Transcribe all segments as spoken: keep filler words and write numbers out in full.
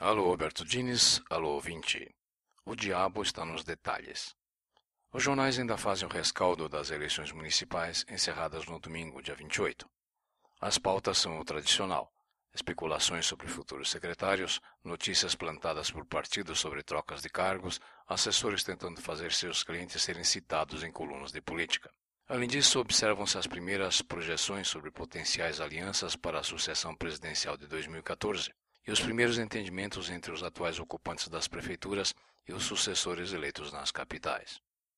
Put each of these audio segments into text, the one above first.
Alô, Alberto Diniz, alô, ouvinte. O diabo está nos detalhes. Os jornais ainda fazem o rescaldo das eleições municipais encerradas no domingo, dia vinte e oito. As pautas são o tradicional: especulações sobre futuros secretários, notícias plantadas por partidos sobre trocas de cargos, assessores tentando fazer seus clientes serem citados em colunas de política. Além disso, observam-se as primeiras projeções sobre potenciais alianças para a sucessão presidencial de dois mil e quatorze e os primeiros entendimentos entre os atuais ocupantes das prefeituras e os sucessores eleitos nas capitais.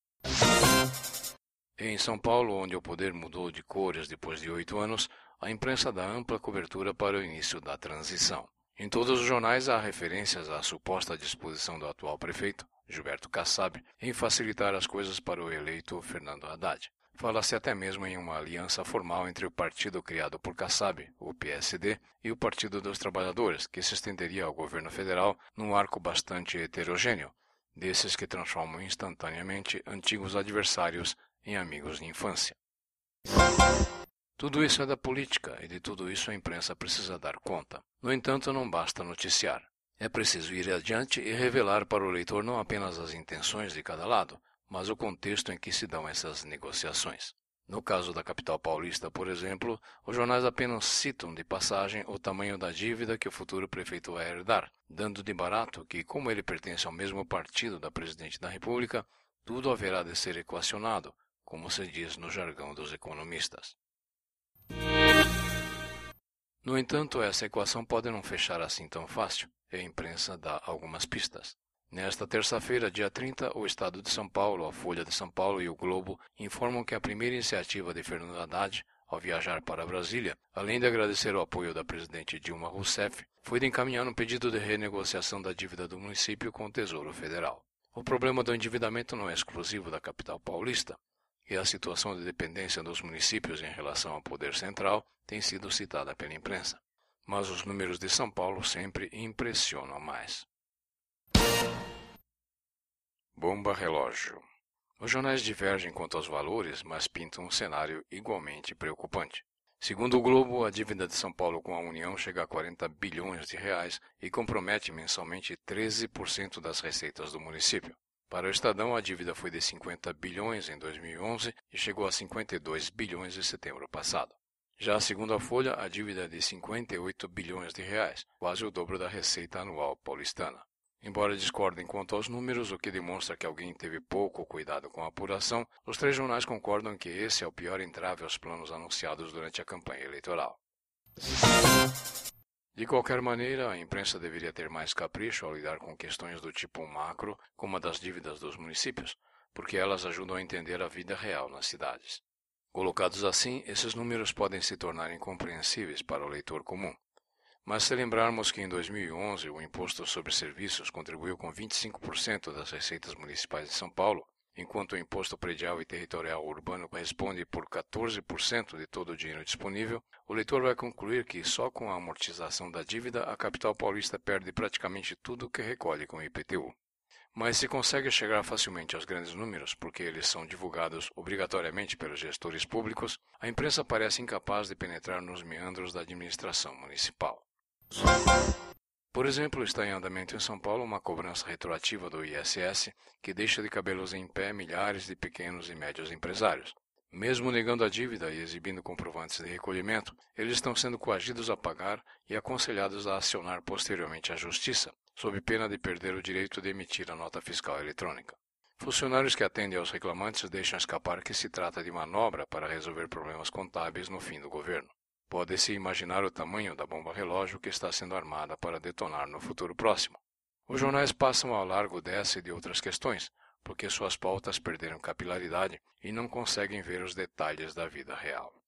Em São Paulo, onde o poder mudou de cores depois de oito anos, a imprensa dá ampla cobertura para o início da transição. Em todos os jornais há referências à suposta disposição do atual prefeito, Gilberto Kassab, em facilitar as coisas para o eleito Fernando Haddad. Fala-se até mesmo em uma aliança formal entre o partido criado por Kassab, o P S D, e o Partido dos Trabalhadores, que se estenderia ao governo federal num arco bastante heterogêneo, desses que transformam instantaneamente antigos adversários em amigos de infância. Tudo isso é da política e de tudo isso a imprensa precisa dar conta. No entanto, não basta noticiar. É preciso ir adiante e revelar para o leitor não apenas as intenções de cada lado, mas o contexto em que se dão essas negociações. No caso da capital paulista, por exemplo, os jornais apenas citam de passagem o tamanho da dívida que o futuro prefeito vai herdar, dando de barato que, como ele pertence ao mesmo partido da presidente da República, tudo haverá de ser equacionado, como se diz no jargão dos economistas. No entanto, essa equação pode não fechar assim tão fácil, e a imprensa dá algumas pistas. Nesta terça-feira, dia trinta, o Estado de São Paulo, a Folha de São Paulo e o Globo informam que a primeira iniciativa de Fernando Haddad, ao viajar para Brasília, além de agradecer o apoio da presidente Dilma Rousseff, foi de encaminhar um pedido de renegociação da dívida do município com o Tesouro Federal. O problema do endividamento não é exclusivo da capital paulista, e a situação de dependência dos municípios em relação ao poder central tem sido citada pela imprensa. Mas os números de São Paulo sempre impressionam mais. Bomba relógio. Os jornais divergem quanto aos valores, mas pintam um cenário igualmente preocupante. Segundo o Globo, a dívida de São Paulo com a União chega a quarenta bilhões de reais e compromete mensalmente treze por cento das receitas do município. Para o Estadão, a dívida foi de cinquenta bilhões em dois mil e onze e chegou a cinquenta e dois bilhões em setembro passado. Já segundo a Folha, a dívida é de cinquenta e oito bilhões de reais, quase o dobro da receita anual paulistana. Embora discordem quanto aos números, o que demonstra que alguém teve pouco cuidado com a apuração, os três jornais concordam que esse é o pior entrave aos planos anunciados durante a campanha eleitoral. De qualquer maneira, a imprensa deveria ter mais capricho ao lidar com questões do tipo macro, como a das dívidas dos municípios, porque elas ajudam a entender a vida real nas cidades. Colocados assim, esses números podem se tornar incompreensíveis para o leitor comum. Mas se lembrarmos que em dois mil e onze o Imposto sobre Serviços contribuiu com vinte e cinco por cento das receitas municipais de São Paulo, enquanto o Imposto Predial e Territorial Urbano responde por quatorze por cento de todo o dinheiro disponível, o leitor vai concluir que só com a amortização da dívida a capital paulista perde praticamente tudo o que recolhe com o I P T U. Mas se consegue chegar facilmente aos grandes números, porque eles são divulgados obrigatoriamente pelos gestores públicos, a imprensa parece incapaz de penetrar nos meandros da administração municipal. Por exemplo, está em andamento em São Paulo uma cobrança retroativa do I S S que deixa de cabê-los em pé milhares de pequenos e médios empresários. Mesmo negando a dívida e exibindo comprovantes de recolhimento, eles estão sendo coagidos a pagar e aconselhados a acionar posteriormente a justiça, sob pena de perder o direito de emitir a nota fiscal eletrônica. Funcionários que atendem aos reclamantes deixam escapar que se trata de manobra para resolver problemas contábeis no fim do governo. Pode-se imaginar o tamanho da bomba relógio que está sendo armada para detonar no futuro próximo. Os jornais passam ao largo dessa e de outras questões, porque suas pautas perderam capilaridade e não conseguem ver os detalhes da vida real.